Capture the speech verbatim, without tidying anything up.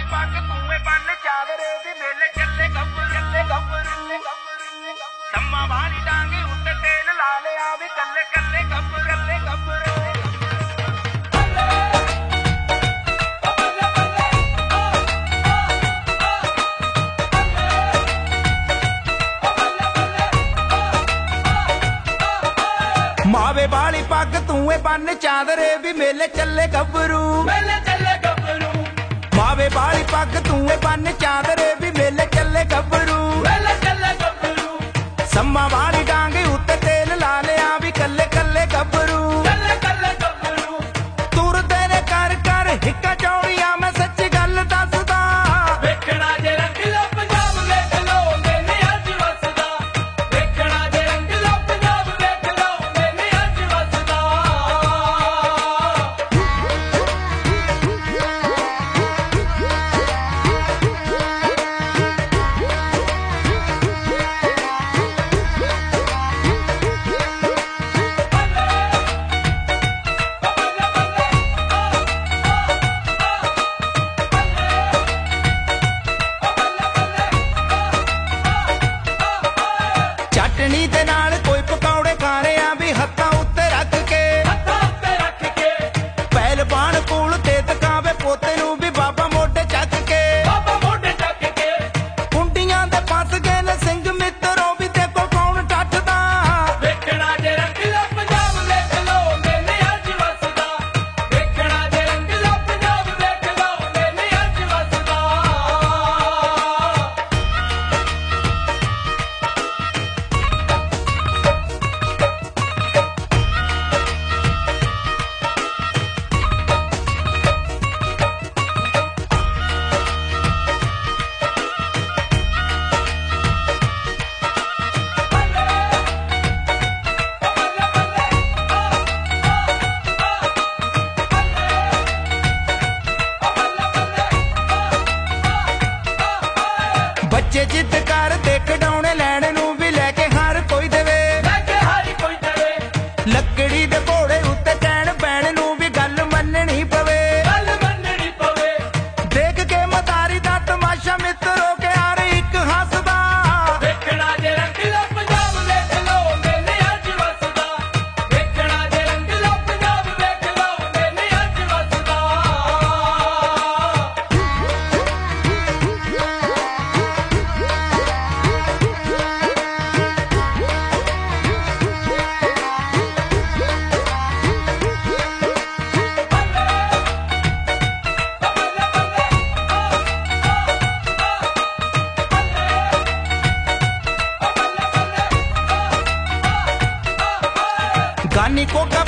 पग तूए बन चादरे दी मेले चले गब्बर चले गब्बर सम्मा वाली डांगी उत्ते तेल ला लिया भी कल्ले कल्ले गब्बर कल्ले गब्बर मावे वाली पग तूए बन चादरे भी मेले चले गब्बरू मेले चले गब्बरू मावे वाली पग तूए बन चादरे भी मेले चले गब्बरू मेले चले गब्बरू सम्मा वाली डांगी उत्ते तेल ला लिया भी कल्ले कल्ले गब्बरू कल्ले कल्ले गब्बरू तुरदे ने कर कर हिक्का चौड़िया मैं सच्ची गल दसदा वेखना जे रंग लो पंजाब वेख लो मैंने अज वसदा वेखना जे रंग लो पंजाब वेख लो मैंने अज वसदा चटनी दे नाल कोई पकौड़े खा रहा भी हत्थां उत्ते रख के हत्थां उत्ते रख के पहलवान कोल ते तकावे पोते नूं भी बाबा मोढे चक के बाबा मोढे चक के कुंडियां दे फस गए ने सिंह मित्रों भी देखो कौन टटदा वेखना जे रंग लो पंजाब वेख लो मैंने अज वसदा वेखना जे रंग लो पंजाब वेख लो मैंने अज वसदा बच्चे जिद कर दे खिडौने लैण नूं भी लैके हर कोई देवे लैके हर कोई देवे लकड़ी दे घोड़े उत्ते चैन पैण नूं भी गल मन्नणी पवे गल मन्नणी पवे देख के मदारी दा तमाशा मित्रों के हर एक हसदा वेखना जे रंग लो पंजाब वेख लो मैंने अज वसदा वेखना जे रंग लो पंजाब वेख लो मैंने अज वसदा गानी को